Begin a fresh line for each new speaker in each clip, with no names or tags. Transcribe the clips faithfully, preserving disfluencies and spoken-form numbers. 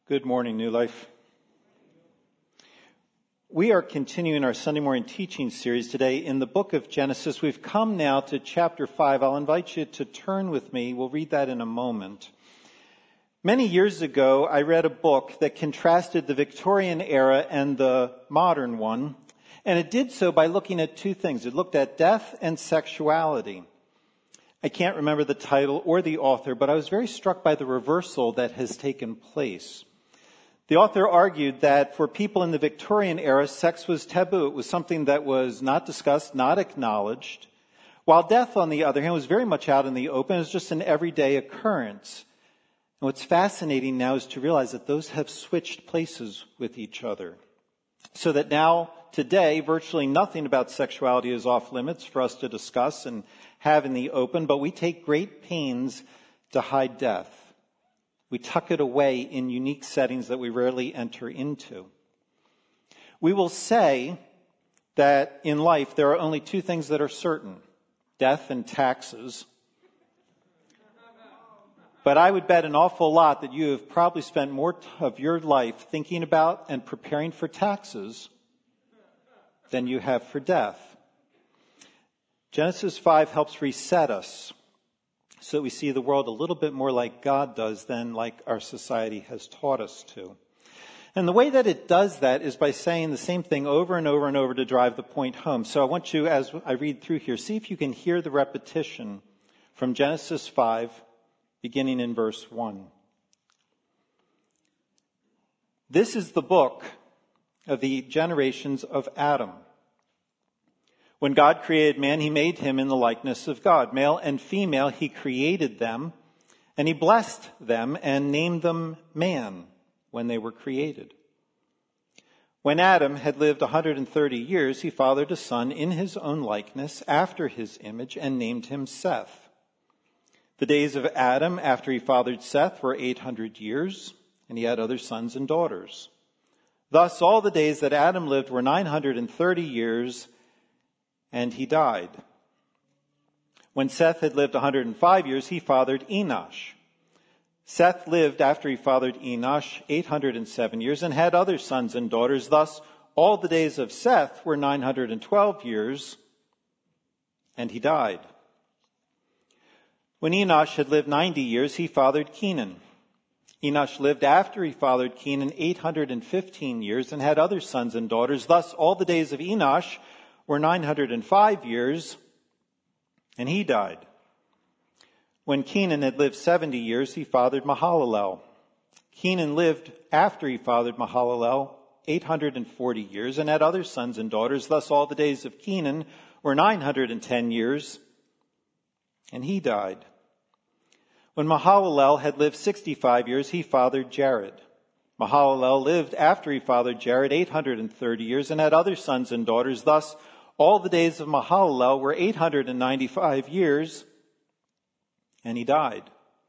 Good morning, New Life. We are continuing our Sunday morning teaching series today in the book of Genesis. We've come now to chapter five. I'll invite you to turn with me. We'll read that in a moment. Many years ago, I read a book that contrasted the Victorian era and the modern one, and it did so by looking at two things. It looked at death and sexuality. I can't remember the title or the author, but I was very struck by the reversal that has taken place. The author argued that for people in the Victorian era, sex was taboo. It was something that was not discussed, not acknowledged, while death, on the other hand, was very much out in the open. It was just an everyday occurrence. And what's fascinating now is to realize that those have switched places with each other. So that now, today, virtually nothing about sexuality is off limits for us to discuss and have in the open, but we take great pains to hide death. We tuck it away in unique settings that we rarely enter into. We will say that in life there are only two things that are certain, death and taxes. But I would bet an awful lot that you have probably spent more of your life thinking about and preparing for taxes than you have for death. Genesis five helps reset us so that we see the world a little bit more like God does than like our society has taught us to. And the way that it does that is by saying the same thing over and over and over to drive the point home. So I want you, as I read through here, see if you can hear the repetition from Genesis five, beginning in verse one. This is the book of the generations of Adam. When God created man, he made him in the likeness of God. Male and female, he created them, and he blessed them and named them man when they were created. When Adam had lived one hundred thirty years, he fathered a son in his own likeness, after his image, and named him Seth. The days of Adam after he fathered Seth were eight hundred years, and he had other sons and daughters. Thus all the days that Adam lived were nine hundred thirty years, and he died. When Seth had lived one hundred five years, he fathered Enosh. Seth lived after he fathered Enosh eight hundred seven years and had other sons and daughters. Thus, all the days of Seth were nine hundred twelve years, and he died. When Enosh had lived ninety years, he fathered Kenan. Enosh lived after he fathered Kenan eight hundred fifteen years and had other sons and daughters. Thus, all the days of Enosh were nine hundred five years, and he died. When Kenan had lived seventy years, he fathered Mahalalel. Kenan lived after he fathered Mahalalel eight hundred forty years and had other sons and daughters. Thus all the days of Kenan were nine hundred ten years, and he died. When Mahalalel had lived sixty-five years, he fathered Jared. Mahalalel lived after he fathered Jared eight hundred thirty years and had other sons and daughters. Thus all the days of Mahalalel were eight hundred ninety-five years, and he died.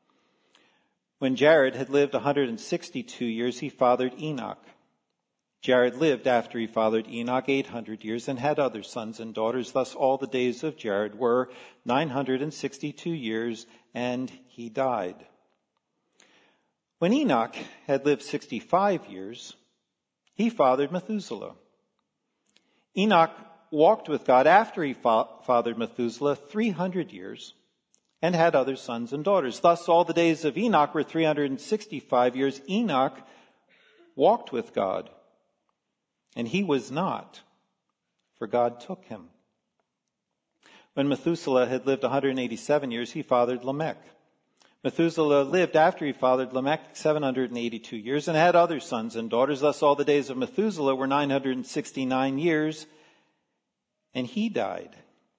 When Jared had lived one hundred sixty-two years, he fathered Enoch. Jared lived after he fathered Enoch eight hundred years and had other sons and daughters. Thus all the days of Jared were nine hundred sixty-two years, and he died. When Enoch had lived sixty-five years, he fathered Methuselah. Enoch walked with God after he fa- fathered Methuselah three hundred years and had other sons and daughters. Thus all the days of Enoch were three hundred sixty-five years. Enoch walked with God, and he was not, for God took him. When Methuselah had lived one hundred eighty-seven years, he fathered Lamech. Methuselah lived after he fathered Lamech seven hundred eighty-two years and had other sons and daughters. Thus all the days of Methuselah were nine hundred sixty-nine years, and he died.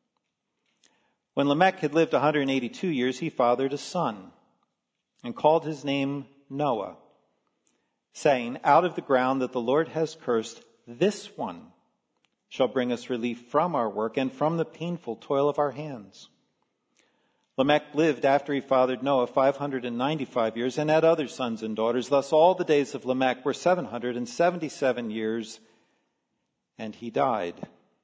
When Lamech had lived one hundred eighty-two years, he fathered a son and called his name Noah, saying, out of the ground that the Lord has cursed, this one shall bring us relief from our work and from the painful toil of our hands. Lamech lived after he fathered Noah five hundred ninety-five years and had other sons and daughters. Thus all the days of Lamech were seven hundred seventy-seven years, and he died.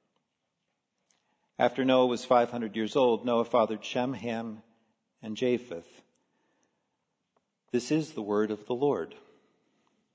After Noah was five hundred years old, Noah fathered Shem, Ham, and Japheth. This is the word of the Lord.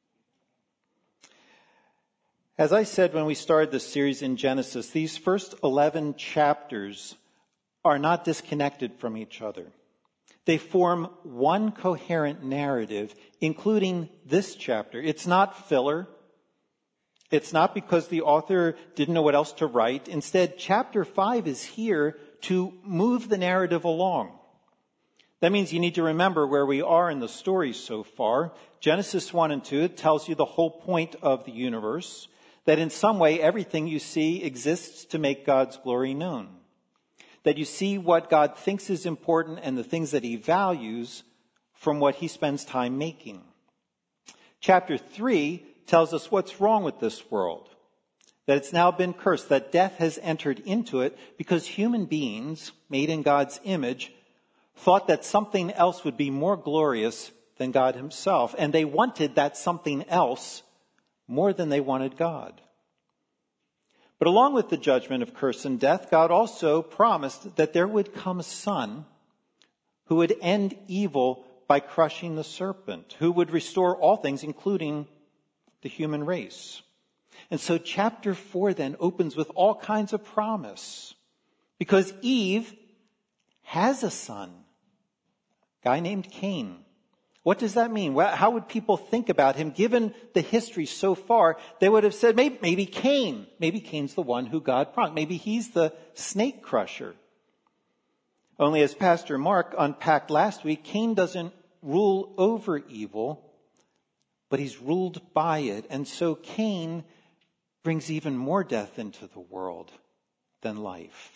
As I said when we started this series in Genesis, these first eleven chapters are not disconnected from each other. They form one coherent narrative, including this chapter. It's not filler. It's not because the author didn't know what else to write. Instead, chapter five is here to move the narrative along. That means you need to remember where we are in the story so far. Genesis one and two, it tells you the whole point of the universe, that in some way everything you see exists to make God's glory known. That you see what God thinks is important and the things that he values from what he spends time making. Chapter three tells us what's wrong with this world. That it's now been cursed, that death has entered into it because human beings, made in God's image, thought that something else would be more glorious than God himself. And they wanted that something else more than they wanted God. But along with the judgment of curse and death, God also promised that there would come a son who would end evil by crushing the serpent, who would restore all things, including the human race. And so chapter four then opens with all kinds of promise, because Eve has a son, a guy named Cain. What does that mean? Well, how would people think about him? Given the history so far, they would have said, maybe, maybe Cain. Maybe Cain's the one who God promised. Maybe he's the snake crusher. Only as Pastor Mark unpacked last week, Cain doesn't rule over evil, but he's ruled by it. And so Cain brings even more death into the world than life.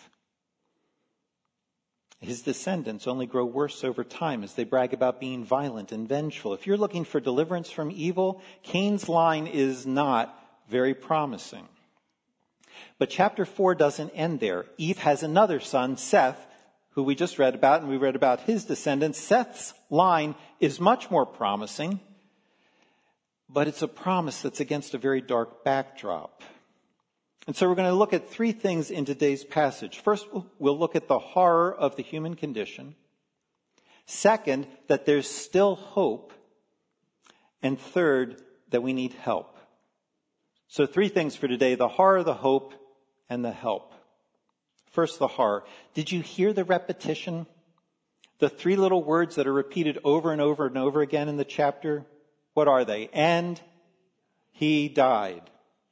His descendants only grow worse over time as they brag about being violent and vengeful. If you're looking for deliverance from evil, Cain's line is not very promising. But chapter four doesn't end there. Eve has another son, Seth, who we just read about, and we read about his descendants. Seth's line is much more promising, but it's a promise that's against a very dark backdrop. And so we're going to look at three things in today's passage. First, we'll look at the horror of the human condition. Second, that there's still hope. And third, that we need help. So three things for today: the horror, the hope, and the help. First, the horror. Did you hear the repetition? The three little words that are repeated over and over and over again in the chapter? What are they? And he died.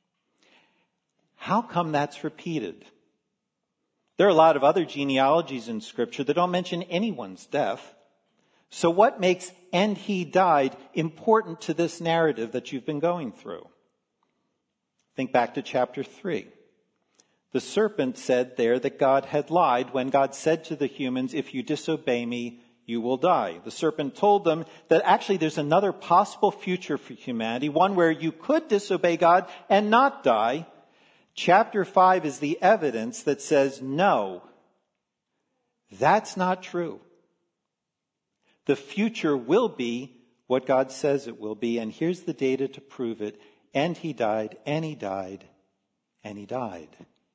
How come that's repeated? There are a lot of other genealogies in Scripture that don't mention anyone's death. So what makes "and he died" important to this narrative that you've been going through? Think back to chapter three. The serpent said there that God had lied when God said to the humans, "If you disobey me, you will die." The serpent told them that actually there's another possible future for humanity, one where you could disobey God and not die. Chapter five is the evidence that says, no, that's not true. The future will be what God says it will be, and here's the data to prove it. And he died, and he died, and he died.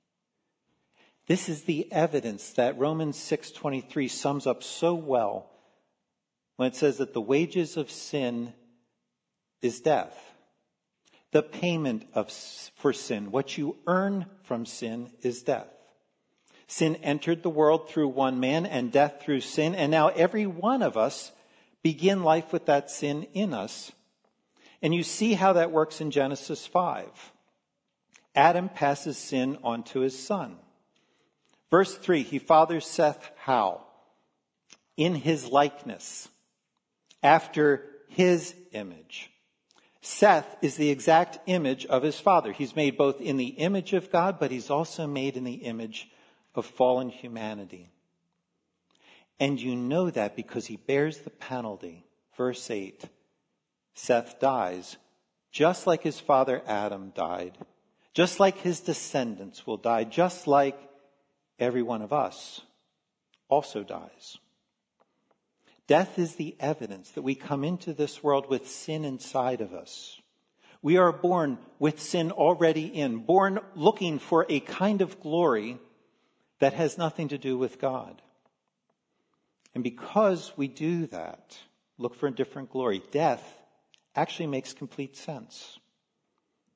This is the evidence that Romans six twenty-three sums up so well when it says that the wages of sin is death. The payment of for sin, what you earn from sin, is death. Sin entered the world through one man, and death through sin, and now every one of us begin life with that sin in us. And you see how that works in Genesis five. Adam passes sin on to his son. Verse three, he fathers Seth how? In his likeness, after his image. Seth is the exact image of his father. He's made both in the image of God, but he's also made in the image of fallen humanity. And you know that because he bears the penalty. Verse eight, Seth dies just like his father Adam died, just like his descendants will die, just like every one of us also dies. Death is the evidence that we come into this world with sin inside of us. We are born with sin already in, born looking for a kind of glory that has nothing to do with God. And because we do that, look for a different glory, death actually makes complete sense.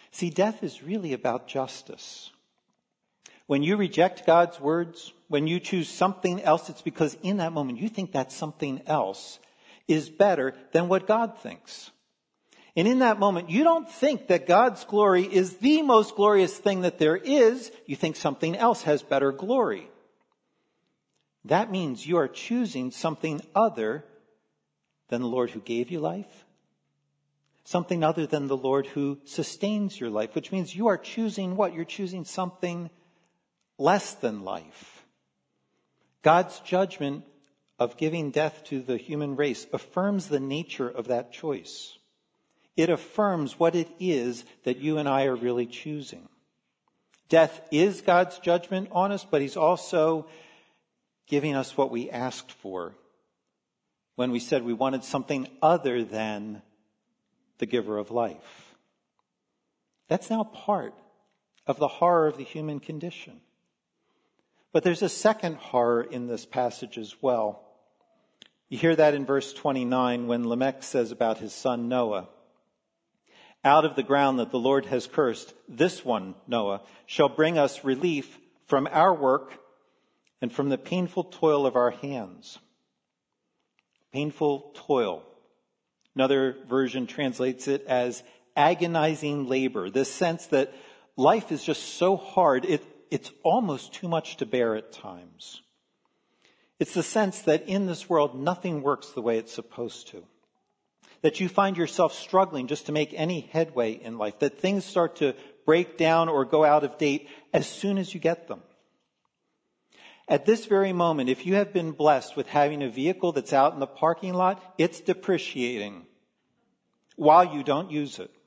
See, death is really about justice. When you reject God's words, when you choose something else, it's because in that moment you think that something else is better than what God thinks. And in that moment, you don't think that God's glory is the most glorious thing that there is. You think something else has better glory. That means you are choosing something other than the Lord who gave you life. Something other than the Lord who sustains your life, which means you are choosing what? You're choosing something less than life. God's judgment of giving death to the human race affirms the nature of that choice. It affirms what it is that you and I are really choosing. Death is God's judgment on us, but he's also giving us what we asked for when we said we wanted something other than the giver of life. That's now part of the horror of the human condition. But there's a second horror in this passage as well. You hear that in verse twenty-nine when Lamech says about his son Noah, "Out of the ground that the Lord has cursed, this one, Noah, shall bring us relief from our work and from the painful toil of our hands." Painful toil. Another version translates it as agonizing labor. This sense that life is just so hard, it, it's almost too much to bear at times. It's the sense that in this world, nothing works the way it's supposed to. That you find yourself struggling just to make any headway in life. That things start to break down or go out of date as soon as you get them. At this very moment, if you have been blessed with having a vehicle that's out in the parking lot, it's depreciating while you don't use it.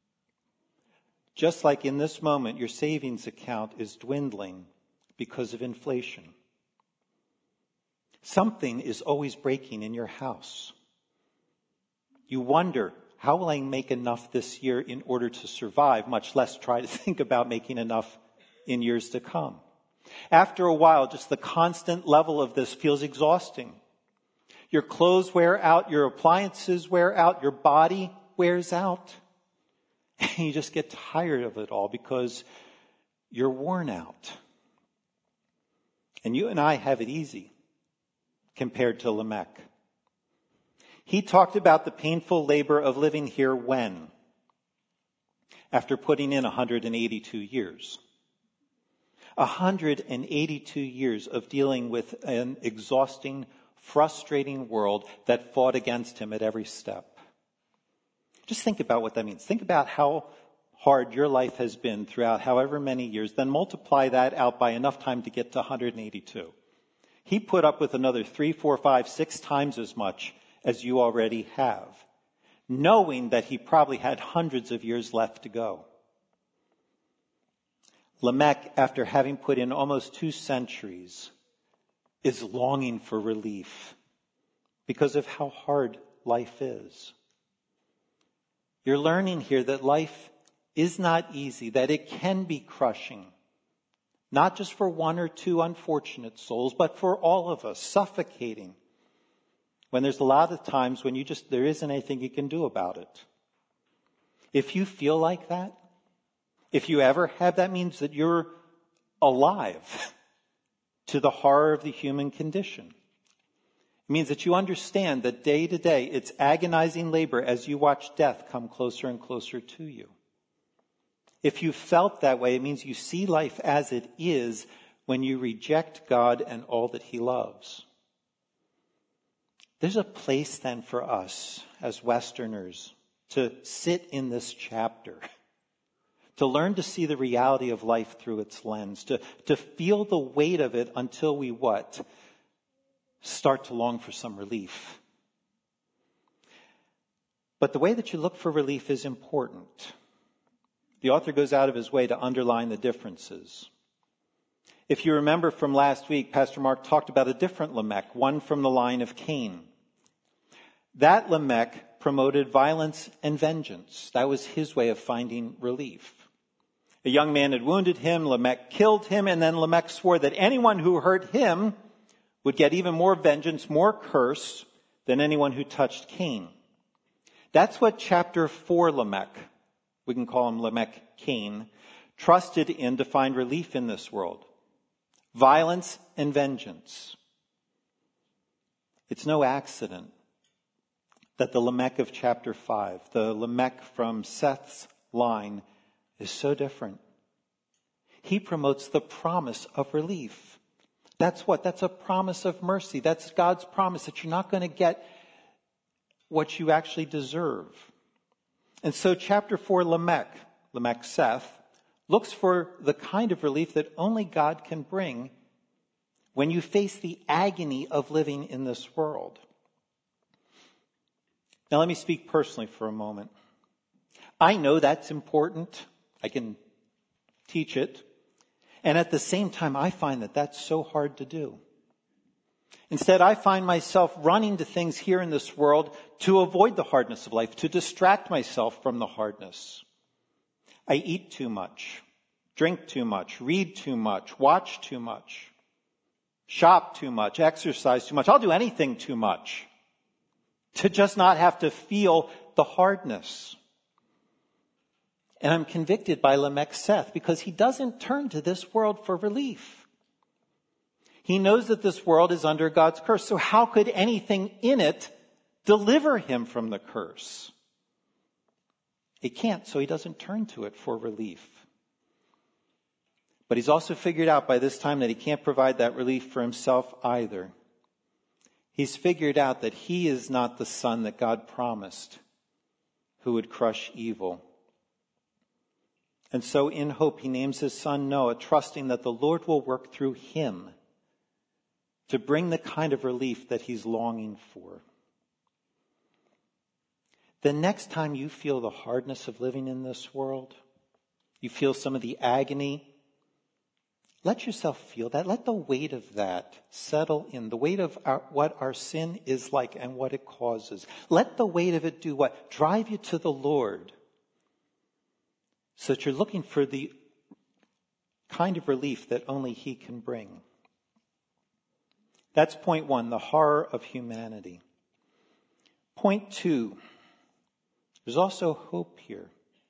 Just like in this moment, your savings account is dwindling because of inflation. Something is always breaking in your house. You wonder, how will I make enough this year in order to survive, much less try to think about making enough in years to come? After a while, just the constant level of this feels exhausting. Your clothes wear out, your appliances wear out, your body wears out. And you just get tired of it all because you're worn out. And you and I have it easy compared to Lamech. He talked about the painful labor of living here when? After putting in one hundred eighty-two years. one hundred eighty-two years of dealing with an exhausting, frustrating world that fought against him at every step. Just think about what that means. Think about how hard your life has been throughout however many years, then multiply that out by enough time to get to one hundred eighty-two. He put up with another three, four, five, six times as much as you already have, knowing that he probably had hundreds of years left to go. Lamech, after having put in almost two centuries, is longing for relief because of how hard life is. You're learning here that life is not easy, that it can be crushing, not just for one or two unfortunate souls, but for all of us, suffocating. When there's a lot of times when you just, there isn't anything you can do about it. If you feel like that, if you ever have, that means that you're alive to the horror of the human condition. It means that you understand that day to day, it's agonizing labor as you watch death come closer and closer to you. If you felt that way, it means you see life as it is when you reject God and all that he loves. There's a place then for us as Westerners to sit in this chapter, to learn to see the reality of life through its lens, to, to feel the weight of it until we what? Start to long for some relief. But the way that you look for relief is important. The author goes out of his way to underline the differences. If you remember from last week, Pastor Mark talked about a different Lamech, one from the line of Cain. That Lamech promoted violence and vengeance. That was his way of finding relief. A young man had wounded him, Lamech killed him, and then Lamech swore that anyone who hurt him would get even more vengeance, more curse than anyone who touched Cain. That's what chapter four Lamech, we can call him Lamech Cain, trusted in to find relief in this world. Violence and vengeance. It's no accident that the Lamech of chapter five, the Lamech from Seth's line, is so different. He promotes the promise of relief. That's what? That's a promise of mercy. That's God's promise that you're not going to get what you actually deserve. And so chapter four, Lamech, Lamech Seth, looks for the kind of relief that only God can bring when you face the agony of living in this world. Now let me speak personally for a moment. I know that's important. I can teach it. And at the same time, I find that that's so hard to do. Instead, I find myself running to things here in this world to avoid the hardness of life, to distract myself from the hardness. I eat too much, drink too much, read too much, watch too much, shop too much, exercise too much. I'll do anything too much to just not have to feel the hardness. And I'm convicted by Lamech Seth because he doesn't turn to this world for relief. He knows that this world is under God's curse. So how could anything in it deliver him from the curse? It can't, so he doesn't turn to it for relief. But he's also figured out by this time that he can't provide that relief for himself either. He's figured out that he is not the son that God promised who would crush evil. And so in hope, he names his son Noah, trusting that the Lord will work through him to bring the kind of relief that he's longing for. The next time you feel the hardness of living in this world, you feel some of the agony, let yourself feel that. Let the weight of that settle in. The weight of our, what our sin is like and what it causes. Let the weight of it do what? Drive you to the Lord. So that you're looking for the kind of relief that only he can bring. That's point one, the horror of humanity. Point two, there's also hope here.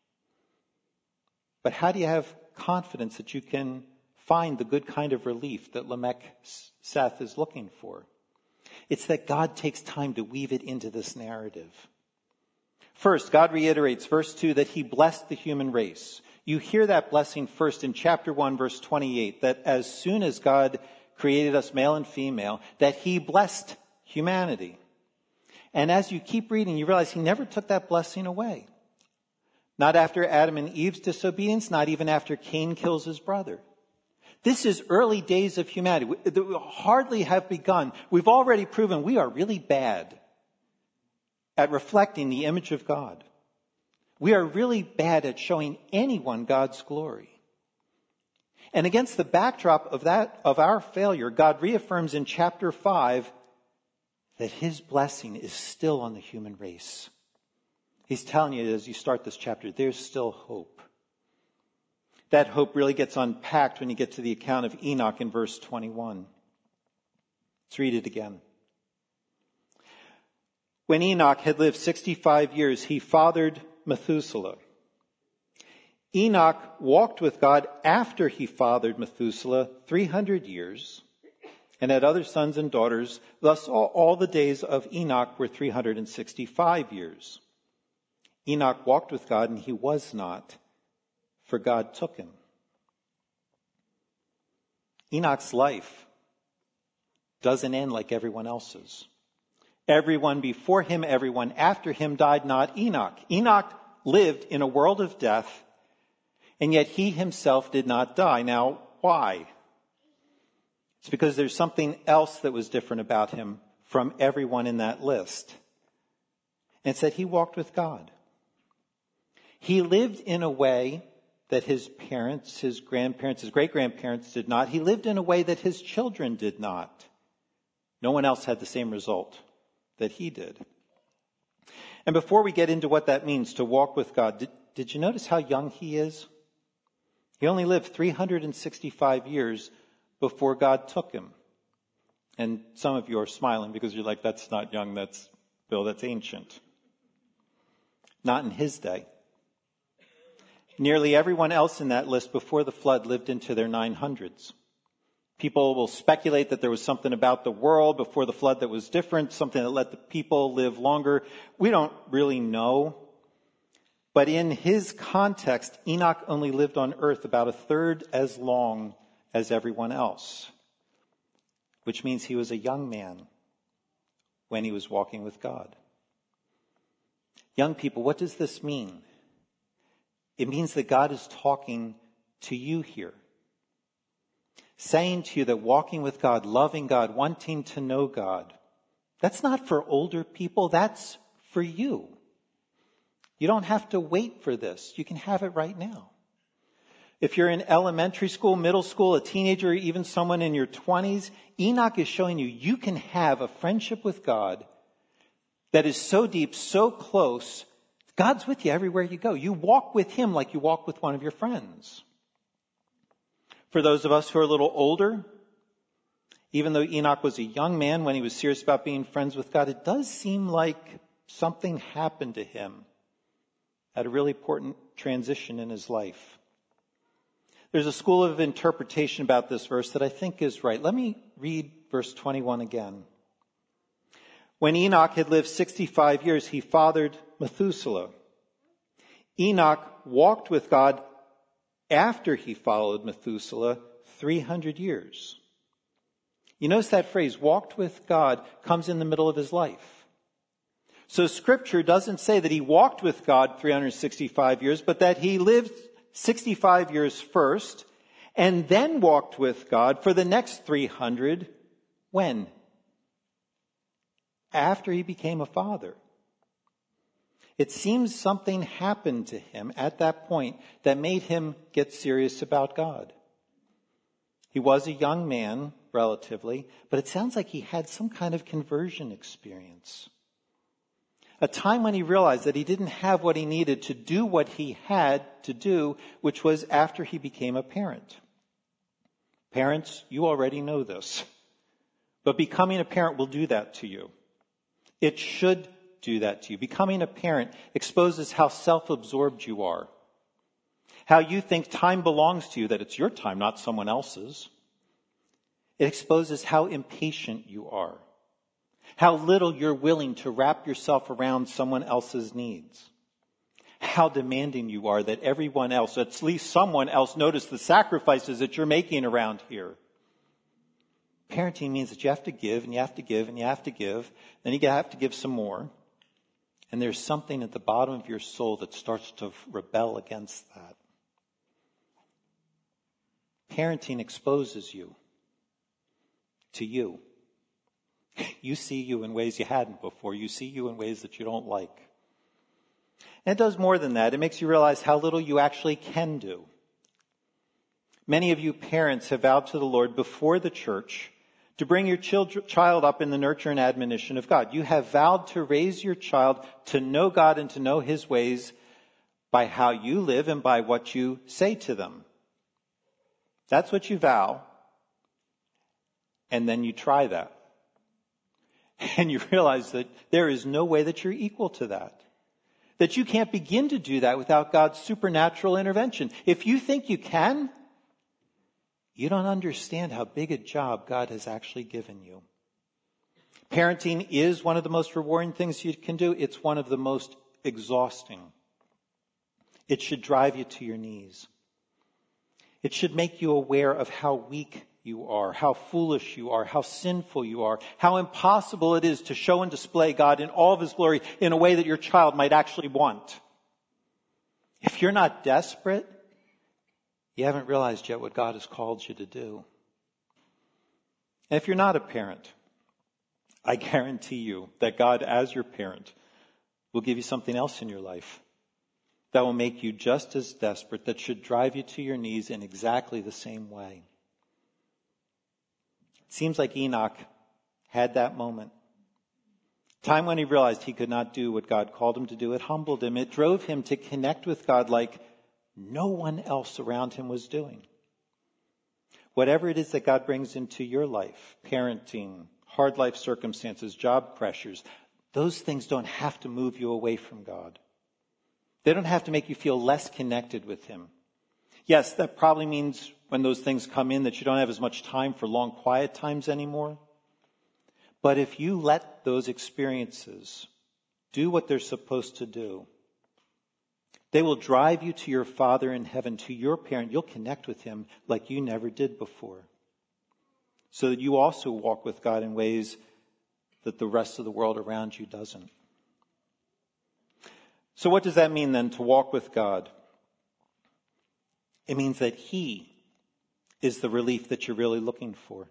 But how do you have confidence that you can find the good kind of relief that Lamech Seth is looking for? It's that God takes time to weave it into this narrative. First, God reiterates, verse two, that he blessed the human race. You hear that blessing first in chapter one, verse twenty-eight, that as soon as God created us male and female, that he blessed humanity. And as you keep reading, you realize he never took that blessing away. Not after Adam and Eve's disobedience, not even after Cain kills his brother. This is early days of humanity. We hardly have begun. We've already proven we are really bad at reflecting the image of God. We are really bad at showing anyone God's glory. And against the backdrop of that, of our failure, God reaffirms in chapter five that his blessing is still on the human race. He's telling you as you start this chapter, there's still hope. That hope really gets unpacked when you get to the account of Enoch in verse twenty-one. Let's read it again. When Enoch had lived sixty-five years, he fathered Methuselah. Enoch walked with God after he fathered Methuselah three hundred years and had other sons and daughters. Thus all, all the days of Enoch were three hundred sixty-five years. Enoch walked with God and he was not, for God took him. Enoch's life doesn't end like everyone else's. Everyone before him, everyone after him died, not Enoch. Enoch lived in a world of death, and yet he himself did not die. Now, why? It's because there's something else that was different about him from everyone in that list. And it's that he walked with God. He lived in a way that his parents, his grandparents, his great-grandparents did not. He lived in a way that his children did not. No one else had the same result that he did. And before we get into what that means to walk with God, did, did you notice how young he is? He only lived three hundred sixty-five years before God took him. And some of you are smiling because you're like, that's not young, that's, Bill, that's ancient. Not in his day. Nearly everyone else in that list before the flood lived into their nine hundreds. People will speculate that there was something about the world before the flood that was different, something that let the people live longer. We don't really know. But in his context, Enoch only lived on earth about a third as long as everyone else, which means he was a young man when he was walking with God. Young people, what does this mean? It means that God is talking to you here, saying to you that walking with God, loving God, wanting to know God, that's not for older people, that's for you. You don't have to wait for this. You can have it right now. If you're in elementary school, middle school, a teenager, or even someone in your twenties, Enoch is showing you you can have a friendship with God that is so deep, so close. God's with you everywhere you go. You walk with him like you walk with one of your friends. For those of us who are a little older, even though Enoch was a young man when he was serious about being friends with God, it does seem like something happened to him at a really important transition in his life. There's a school of interpretation about this verse that I think is right. Let me read verse twenty-one again. When Enoch had lived sixty-five years, he fathered Methuselah. Enoch walked with God after he followed Methuselah three hundred years. You notice that phrase, walked with God, comes in the middle of his life. So Scripture doesn't say that he walked with God three hundred sixty-five years, but that he lived sixty-five years first and then walked with God for the next three hundred. When? After he became a father. It seems something happened to him at that point that made him get serious about God. He was a young man, relatively, but it sounds like he had some kind of conversion experience. A time when he realized that he didn't have what he needed to do what he had to do, which was after he became a parent. Parents, you already know this, but becoming a parent will do that to you. It should do that to you. Becoming a parent exposes how self-absorbed you are, how you think time belongs to you, that it's your time, not someone else's. It exposes how impatient you are, how little you're willing to wrap yourself around someone else's needs, how demanding you are that everyone else, at least someone else, notice the sacrifices that you're making around here. Parenting means that you have to give and you have to give and you have to give. Then you have to give some more. And there's something at the bottom of your soul that starts to rebel against that. Parenting exposes you to you. You see you in ways you hadn't before. You see you in ways that you don't like. And it does more than that. It makes you realize how little you actually can do. Many of you parents have vowed to the Lord before the church to bring your child up in the nurture and admonition of God. You have vowed to raise your child to know God and to know his ways by how you live and by what you say to them. That's what you vow. And then you try that. And you realize that there is no way that you're equal to that. That you can't begin to do that without God's supernatural intervention. If you think you can, you don't understand how big a job God has actually given you. Parenting is one of the most rewarding things you can do. It's one of the most exhausting. It should drive you to your knees. It should make you aware of how weak you are, how foolish you are, how sinful you are, how impossible it is to show and display God in all of his glory in a way that your child might actually want. If you're not desperate, you haven't realized yet what God has called you to do. And if you're not a parent, I guarantee you that God, as your parent, will give you something else in your life that will make you just as desperate, that should drive you to your knees in exactly the same way. It seems like Enoch had that moment. Time when he realized he could not do what God called him to do. It humbled him. It drove him to connect with God like no one else around him was doing. Whatever it is that God brings into your life, parenting, hard life circumstances, job pressures, those things don't have to move you away from God. They don't have to make you feel less connected with him. Yes, that probably means when those things come in that you don't have as much time for long quiet times anymore. But if you let those experiences do what they're supposed to do, they will drive you to your Father in heaven, to your parent. You'll connect with him like you never did before. So that you also walk with God in ways that the rest of the world around you doesn't. So what does that mean then, to walk with God? It means that he is the relief that you're really looking for.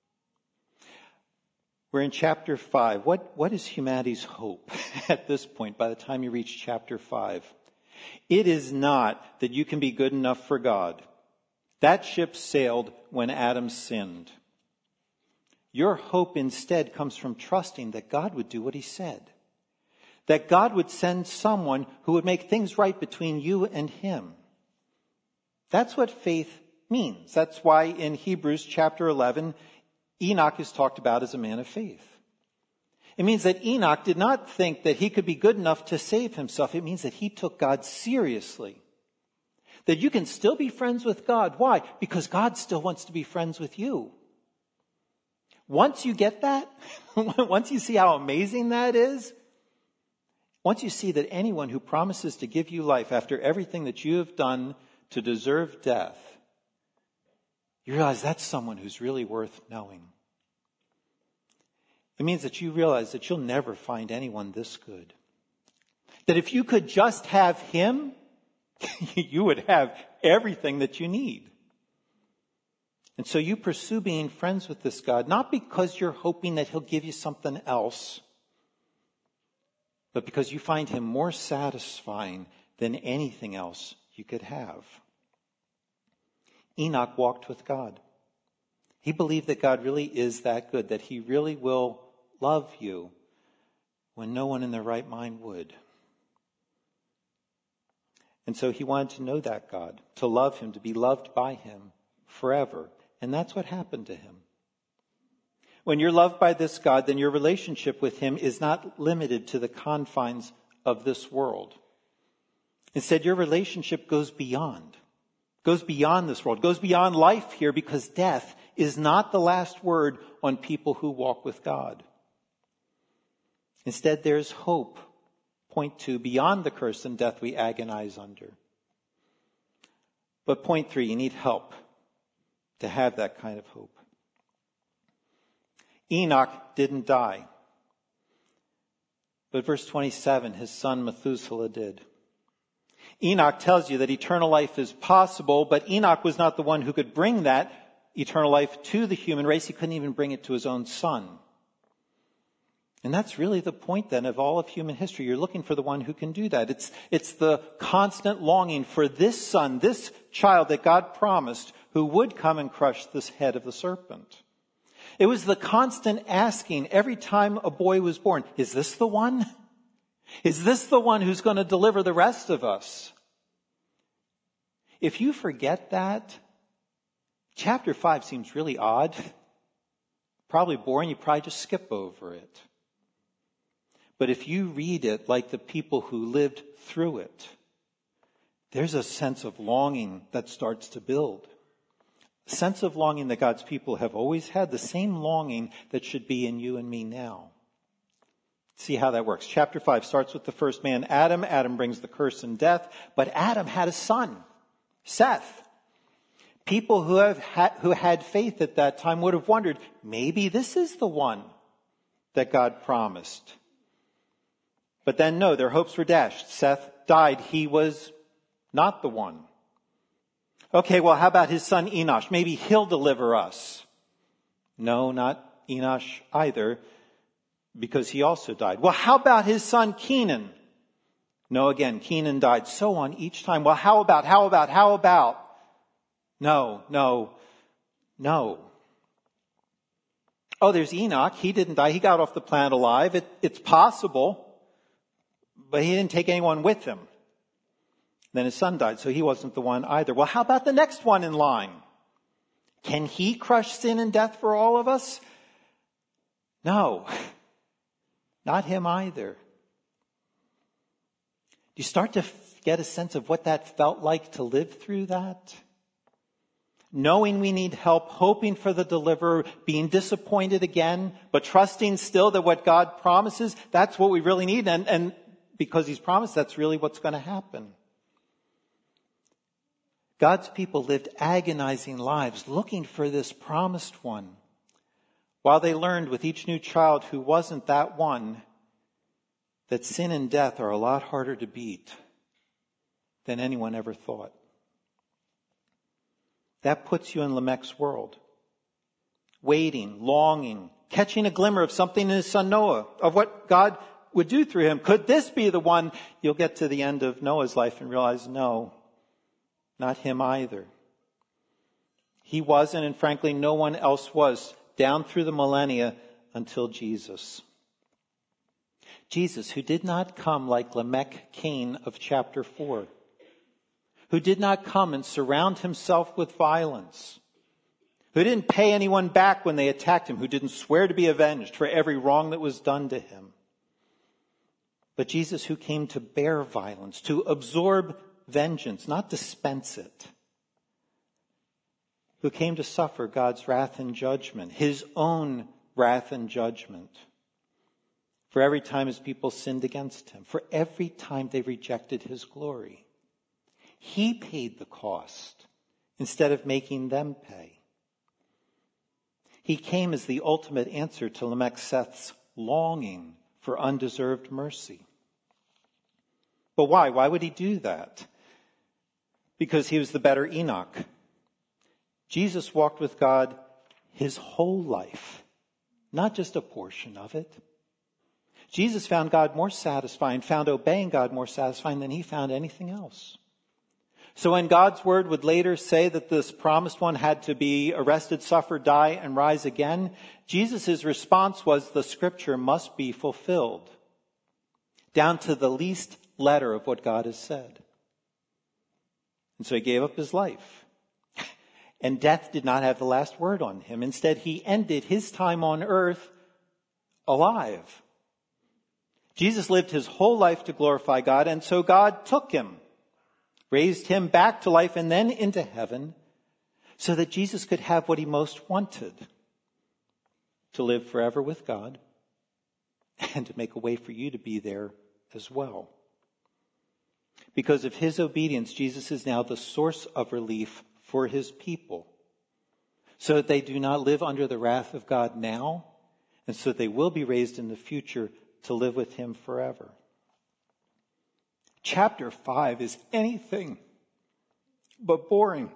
We're in chapter five. What, what is humanity's hope at this point, by the time you reach chapter five? It is not that you can be good enough for God. That ship sailed when Adam sinned. Your hope instead comes from trusting that God would do what he said. That God would send someone who would make things right between you and him. That's what faith means. That's why in Hebrews chapter eleven, Enoch is talked about as a man of faith. It means that Enoch did not think that he could be good enough to save himself. It means that he took God seriously. That you can still be friends with God. Why? Because God still wants to be friends with you. Once you get that, once you see how amazing that is, once you see that anyone who promises to give you life after everything that you have done to deserve death, you realize that's someone who's really worth knowing. It means that you realize that you'll never find anyone this good. That if you could just have him, you would have everything that you need. And so you pursue being friends with this God, not because you're hoping that he'll give you something else, but because you find him more satisfying than anything else you could have. Enoch walked with God. He believed that God really is that good, that he really will love you when no one in their right mind would. And so he wanted to know that God, to love him, to be loved by him forever. And that's what happened to him. When you're loved by this God, then your relationship with him is not limited to the confines of this world. Instead, your relationship goes beyond, goes beyond this world, goes beyond life here, because death is not the last word on people who walk with God. Instead, there's hope. Point two, beyond the curse and death we agonize under. But point three, you need help to have that kind of hope. Enoch didn't die. But verse twenty-seven, his son Methuselah did. Enoch tells you that eternal life is possible, but Enoch was not the one who could bring that eternal life to the human race. He couldn't even bring it to his own son. And that's really the point then of all of human history. You're looking for the one who can do that. It's, it's the constant longing for this son, this child that God promised, who would come and crush this head of the serpent. It was the constant asking every time a boy was born, is this the one? Is this the one who's going to deliver the rest of us? If you forget that, chapter five seems really odd, probably boring. You probably just skip over it. But if you read it like the people who lived through it, there's a sense of longing that starts to build. A sense of longing that God's people have always had, the same longing that should be in you and me now. See how that works. Chapter five starts with the first man, Adam. Adam brings the curse and death, but Adam had a son, Seth. People who have had, who had faith at that time would have wondered, maybe this is the one that God promised. But then no, their hopes were dashed. Seth died. He was not the one. Okay, well, how about his son Enosh? Maybe he'll deliver us. No, not Enosh either, because he also died. Well, how about his son Kenan? No, again, Kenan died. So on each time. Well, how about, how about, how about? No, no, no. Oh, there's Enoch. He didn't die. He got off the planet alive. It, it's possible. But he didn't take anyone with him. Then his son died, so he wasn't the one either. Well, how about the next one in line? Can he crush sin and death for all of us? No, not him either. You start to get a sense of what that felt like to live through that? Knowing we need help, hoping for the deliverer, being disappointed again, but trusting still that what God promises, that's what we really need. And, and because he's promised, that's really what's going to happen. God's people lived agonizing lives looking for this promised one, while they learned with each new child who wasn't that one that sin and death are a lot harder to beat than anyone ever thought. That puts you in Lamech's world. Waiting, longing, catching a glimmer of something in his son Noah, of what God would do through him. Could this be the one? You'll get to the end of Noah's life and realize, no, not him either. He wasn't, and frankly, no one else was, down through the millennia until Jesus. Jesus, who did not come like Lamech Cain of chapter four, who did not come and surround himself with violence, who didn't pay anyone back when they attacked him, who didn't swear to be avenged for every wrong that was done to him. But Jesus, who came to bear violence, to absorb vengeance, not dispense it, who came to suffer God's wrath and judgment, his own wrath and judgment, for every time his people sinned against him, for every time they rejected his glory. He paid the cost instead of making them pay. He came as the ultimate answer to Lamech Seth's longing for undeserved mercy. But why? Why would he do that? Because he was the better Enoch. Jesus walked with God his whole life, not just a portion of it. Jesus found God more satisfying, found obeying God more satisfying than he found anything else. So when God's word would later say that this promised one had to be arrested, suffer, die, and rise again, Jesus' response was the scripture must be fulfilled, down to the least letter of what God has said. And so he gave up his life. And death did not have the last word on him. Instead, he ended his time on earth alive. Jesus lived his whole life to glorify God, and so God took him, raised him back to life and then into heaven, so that Jesus could have what he most wanted, to live forever with God and to make a way for you to be there as well. Because of his obedience, Jesus is now the source of relief for his people, so that they do not live under the wrath of God now, and so that they will be raised in the future to live with him forever. Chapter five is anything but boring.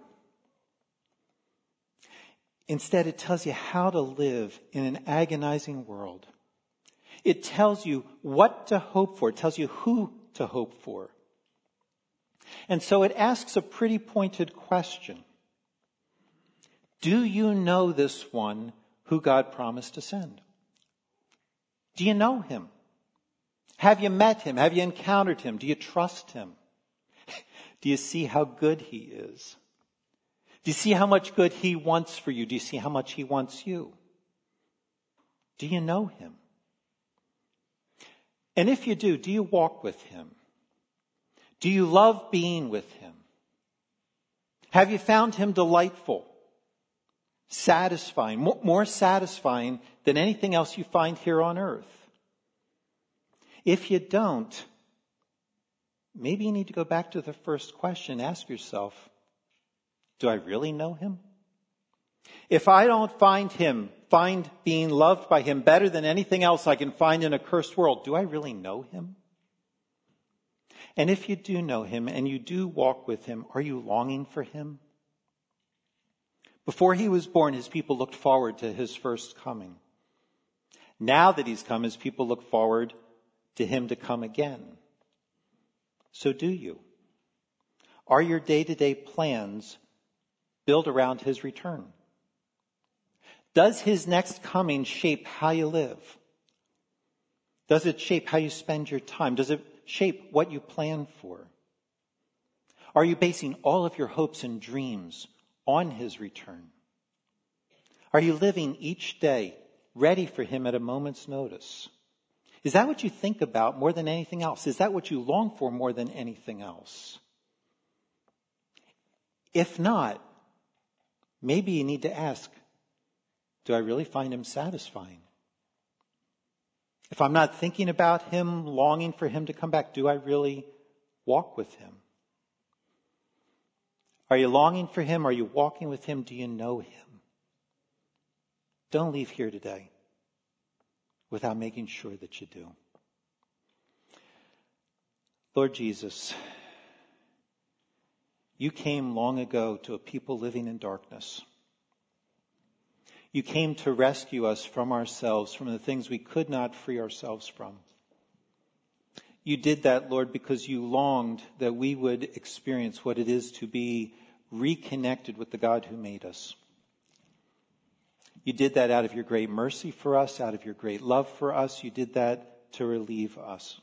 Instead, it tells you how to live in an agonizing world. It tells you what to hope for. It tells you who to hope for. And so it asks a pretty pointed question. Do you know this one who God promised to send? Do you know him? Have you met him? Have you encountered him? Do you trust him? Do you see how good he is? Do you see how much good he wants for you? Do you see how much he wants you? Do you know him? And if you do, do you walk with him? Do you love being with him? Have you found him delightful, satisfying, more satisfying than anything else you find here on earth? If you don't, maybe you need to go back to the first question. Ask yourself, do I really know him? If I don't find him, find being loved by him better than anything else I can find in a cursed world, do I really know him? And if you do know him and you do walk with him, are you longing for him? Before he was born, his people looked forward to his first coming. Now that he's come, his people look forward to him to come again. So do you? Are your day-to-day plans built around his return? Does his next coming shape how you live? Does it shape how you spend your time? Does it shape what you plan for? Are you basing all of your hopes and dreams on his return? Are you living each day ready for him at a moment's notice? Is that what you think about more than anything else? Is that what you long for more than anything else? If not, maybe you need to ask, do I really find him satisfying? If I'm not thinking about him, longing for him to come back, do I really walk with him? Are you longing for him? Are you walking with him? Do you know him? Don't leave here today without making sure that you do. Lord Jesus, you came long ago to a people living in darkness. You came to rescue us from ourselves, from the things we could not free ourselves from. You did that, Lord, because you longed that we would experience what it is to be reconnected with the God who made us. You did that out of your great mercy for us, out of your great love for us. You did that to relieve us.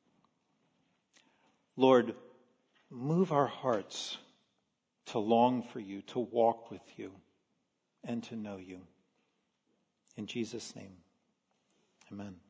Lord, move our hearts to long for you, to walk with you, and to know you. In Jesus' name, amen.